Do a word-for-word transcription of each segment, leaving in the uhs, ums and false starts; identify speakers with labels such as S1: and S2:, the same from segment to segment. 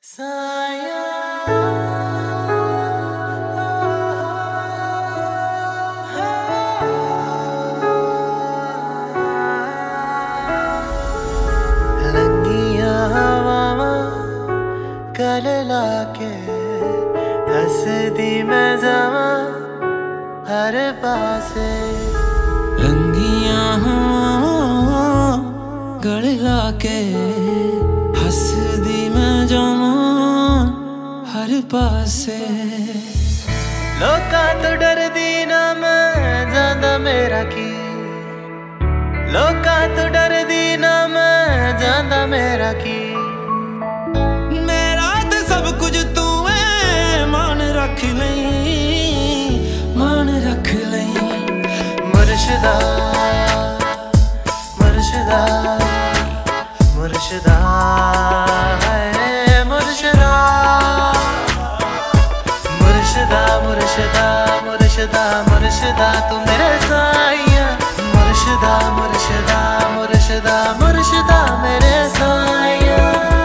S1: साया लंगिया हवावां गल लाके हसदी मैं जावां हर पासे।
S2: लंगिया हवावां गल लाके हसदी मैं जावां हर पासे।
S1: लोकां तो डरदी ना मैं जांदा मेरा की, लोकां तो डरदी ना मैं जांदा मेरा की।
S2: मेरा ते सब कुछ तू है, मान रख लई मान रख लई।
S1: मुर्शिदा मुर्शिदा मुर्शिदा है मुर्शिदा मुर्शिदा मुर्शिदा मुर्शिदा मुर्शिदा तू मेरे साइया। मुर्शिदा मुर्शिदा मुर्शिदा मुर्शिदा मेरे साइया।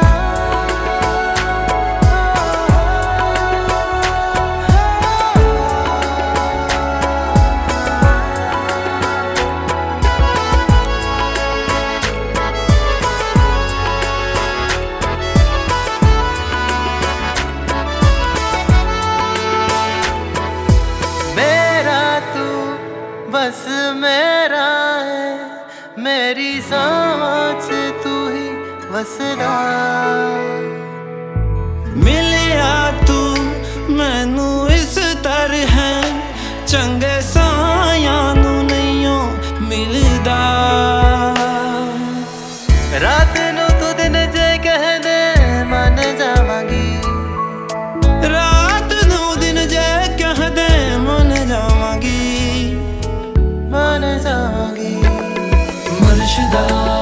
S1: बस मेरा है मेरी सांस तू ही वसदा।
S2: मिलिया तू मैनू इस तरह चंगे सायां नू नहींओ मिलदा।
S1: रात नू तू दिन जे कह दे मन जावांगी,
S2: रात नू दिन जे कह दे मन जावांगी
S1: मन जावांगी।
S2: मुर्शिदा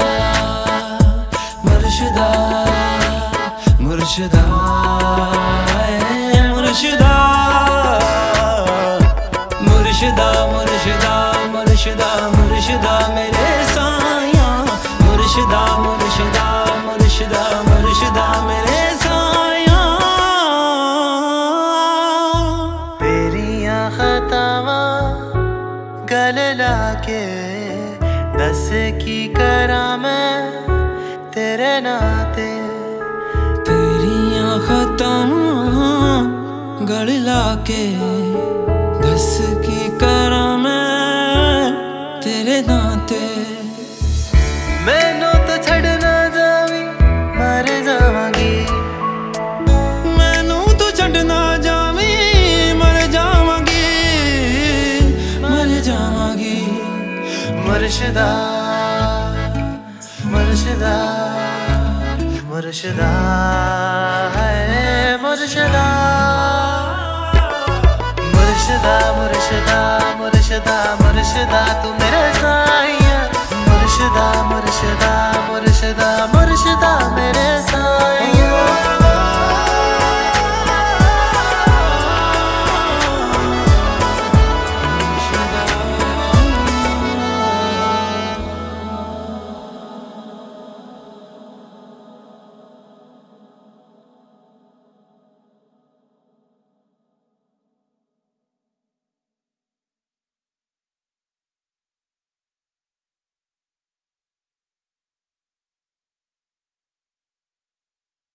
S2: मुर्शिदा मुर्शिदा ऐ मुर्शिदा मुर्शिदा मुर्शिदा मुर्शिदा मुर्शिदा मेरे साया। मुर्शिदा मुर्शिदा मुर्शिदा मुर्शिदा मेरे साया।
S1: तेरियां खतावां गल लाके दस की करा मैं तेरे नाते।
S2: तेरियां खतावां गल लाके दस की करा मैं तेरे नाते।
S1: मैनू तो छड़ना जावी मर जावांगी,
S2: मैनू तू छड़ना जावी मर जावांगी मर जावांगी।
S1: मुर्शिदा मुर्शिदा मुर्शिदा है मुर्शिदा मुर्शिदा मुर्शिदा मुर्शिदा मुर्शिदा तू मेरे साइया। मुर्शिदा मुर्शिदा मुर्शिदा मुर्शिदा मेरे साइया।